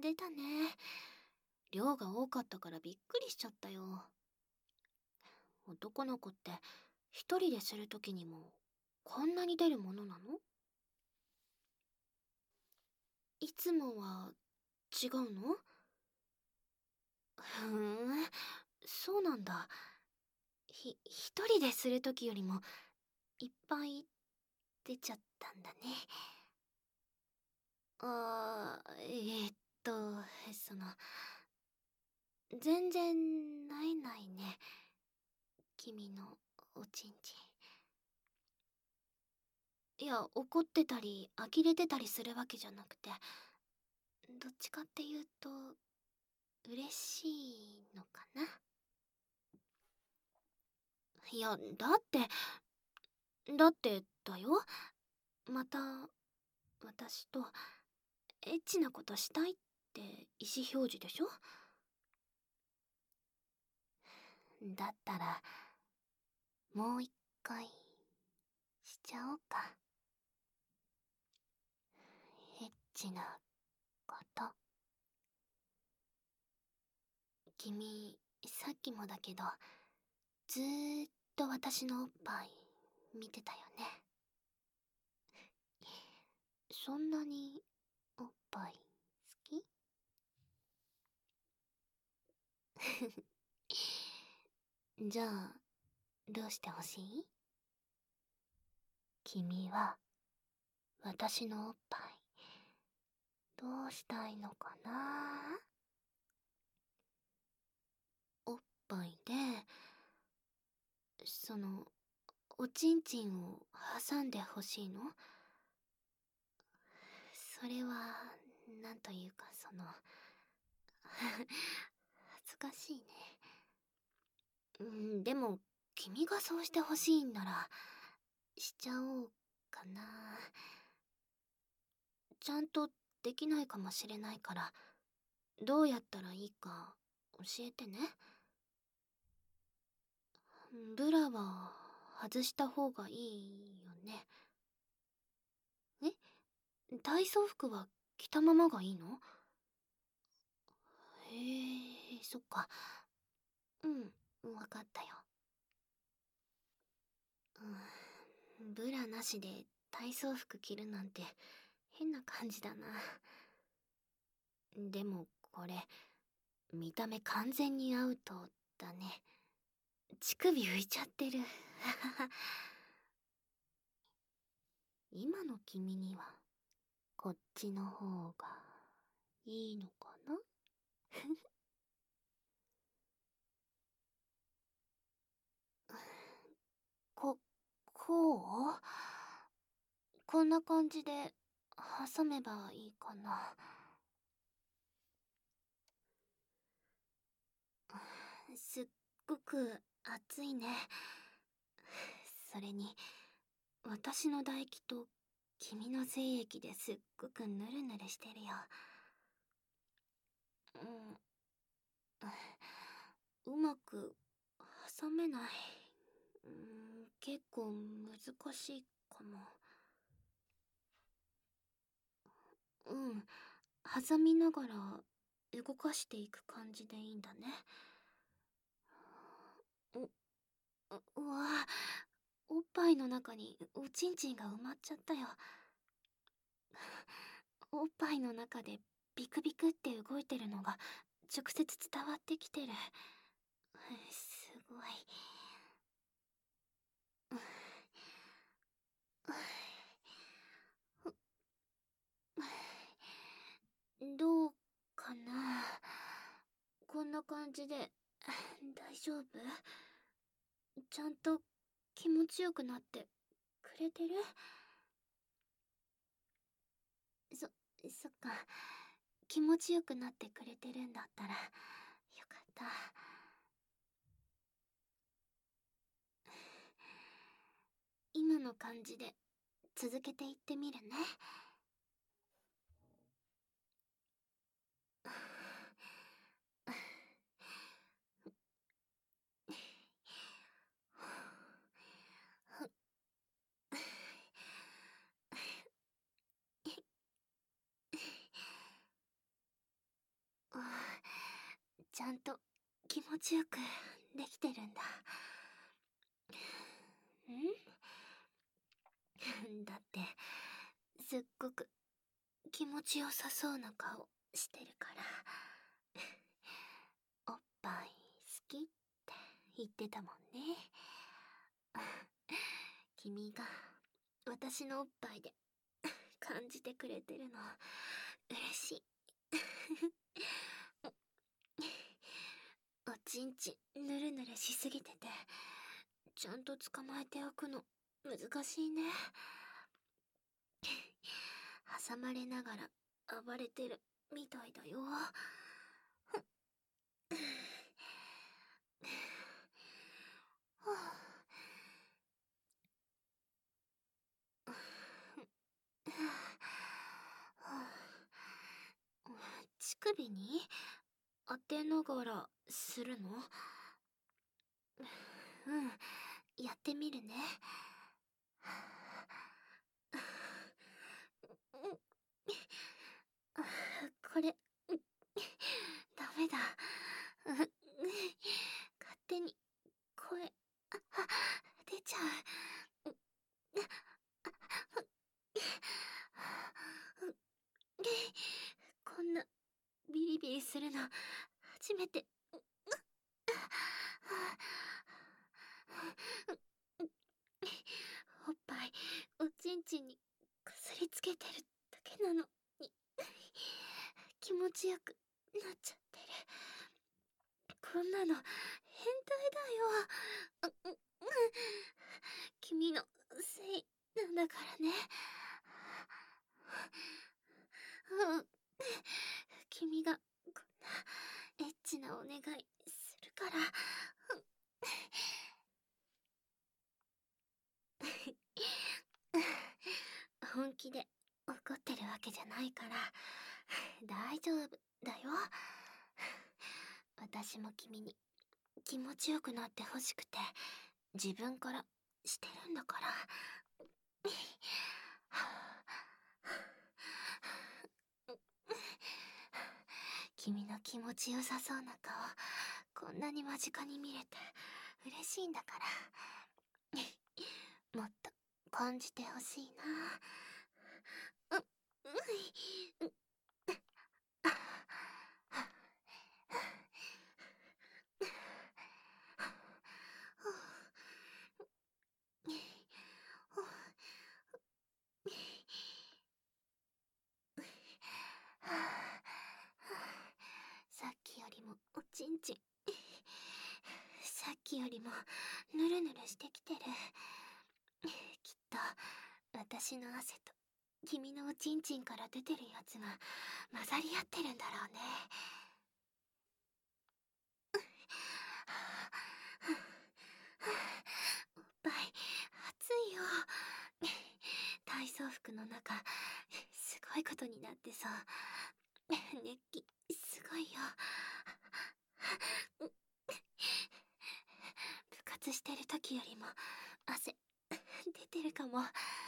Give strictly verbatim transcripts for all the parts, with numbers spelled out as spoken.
出たね。量が多かったからびっくりしちゃったよ。男の子って一人でするときにもこんなに出るものなの？いつもは違うの？ふーん、そうなんだ。ひ、一人でするときよりもいっぱい出ちゃったんだね。あー、えー、っと、その、全然ないないね。君のおちんちん。いや、怒ってたり呆れてたりするわけじゃなくて、どっちかっていうと嬉しいのかな。いや、だってだってだよ。また私とエッチなことしたいって意思表示でしょ。だったらもう一回しちゃおうか。エッチなこと。君さっきもだけどずーっと私のおっぱい見てたよね。そんなにおっぱい好き？じゃあどうしてほしい？君は私のおっぱいどうしたいのかな？おっぱいでそのおちんちんを挟んでほしいの？それはなんというかその恥ずかしいね。うん、でも君がそうしてほしいんならしちゃおうかな。ちゃんとできないかもしれないからどうやったらいいか教えてね。ブラは外した方がいいよね。え、体操服は着たままがいいの？へえ、そっか。うん、わかったよ。うん、ブラなしで体操服着るなんて変な感じだな。でもこれ見た目完全にアウトだね。乳首浮いちゃってる。今の君にはこっちの方がいいのかな？こ、こう？こんな感じで挟めばいいかな。すっごく熱いね。それに私の唾液と君の精液ですっごくヌルヌルしてるよ。うん、うまく挟めない。うん、結構難しいかも。うん、挟みながら動かしていく感じでいいんだね。う、うわ、おっぱいの中におちんちんが埋まっちゃったよ。おっぱいの中でビクビクって動いてるのが直接伝わってきてる。すごい。どうかな。こんな感じで大丈夫？ちゃんと気持ちよくなってくれてる？そ、そっか。気持ちよくなってくれてるんだったらよかった。今の感じで続けていってみるね。 ゃんと気持ちよくできてるんだ。んだって、すっごく気持ちよさそうな顔してるから。おっぱい好きって言ってたもんね。君が私のおっぱいで感じてくれてるの嬉しい。おちんちんぬるぬるしすぎてて、ちゃんと捕まえておくの難しいね。挟まれながら暴れてるみたいだよ。乳首に当てながらするの？うん、やってみるね。これ、ダメだ。勝手に声、出ちゃう。こんなビリビリするの初めて。おっぱいおちんちんにこすりつけてるだけなのに気持ちよくなっちゃってる。こんなの変態だよ。君のせいなんだからね。君がこんなエッチなお願いするから。本気で怒ってるわけじゃないから大丈夫だよ。私も君に気持ちよくなってほしくて自分からしてるんだから。君の気持ちよさそうな顔こんなに間近に見れて嬉しいんだからもっと感じてほしいな。う、うい、さっきよりもおちんちんさっきよりもぬるぬるしてきてる。きっと私の汗と君のおちんちんから出てるやつが混ざり合ってるんだろうね。おっぱい熱いよ。体操服の中すごいことになってそう。熱気すごいよ。部活してる時よりも汗出てるかも。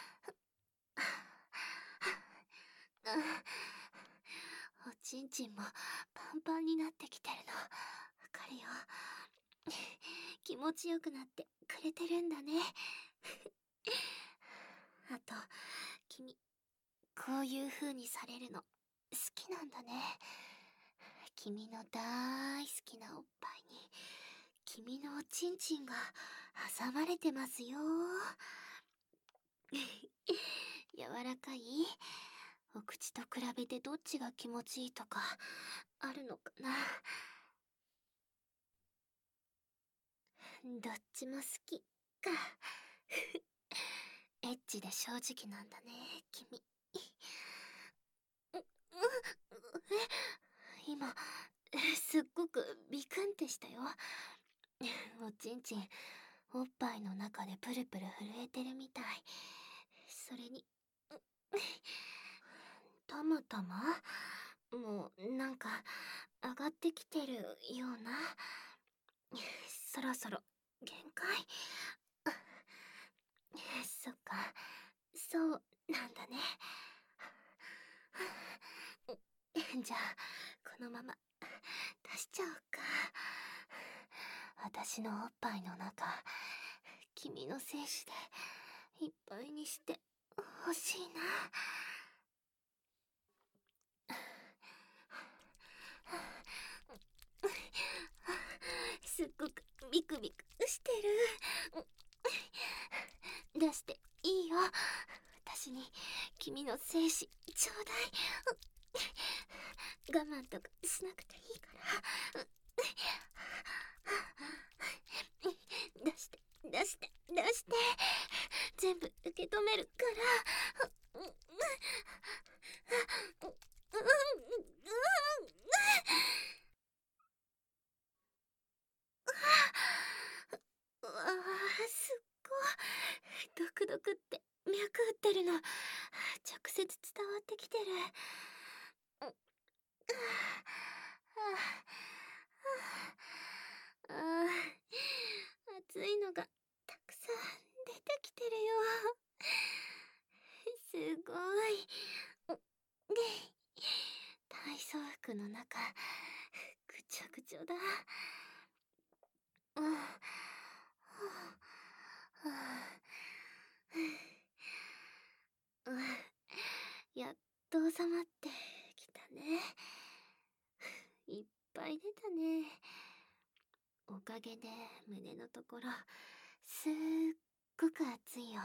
おちんちんもパンパンになってきてるのわかるよ。気持ちよくなってくれてるんだね。あと君こういう風にされるの好きなんだね。君の大好きなおっぱいに君のおちんちんが挟まれてますよ。柔らかい？お口と比べてどっちが気持ちいいとかあるのかな。どっちも好きか。エッチで正直なんだね君。今すっごくビクンってしたよ。おちんちんおっぱいの中でプルプル震えてるみたい。それにたまたまもうなんか上がってきてるような。そろそろ限界。そっかそうなんだね。じゃあこのまましちゃおうか。私のおっぱいの中、君の精子でいっぱいにしてほしいな。すっごくビクビクしてる。出していいよ。私に君の精子ちょうだい。我慢とかしなくていいから。出して出して出して、全部受け止めるから。うわー、すっごいドクドクって脈打ってるの直接伝わってきてる。ああ、熱いのがたくさん出てきてるよ。すごい。で、体操服の中ぐちゃぐちゃだ。うん、はあ、はあ、うん、やっと収まってきたね。いっぱい出たね。おかげで胸のところすっごく熱いよ。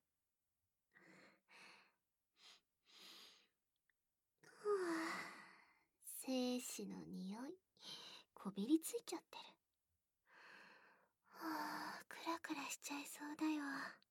ふぅ、精子の匂いこびりついちゃってる。はあ、クラクラしちゃいそうだよ。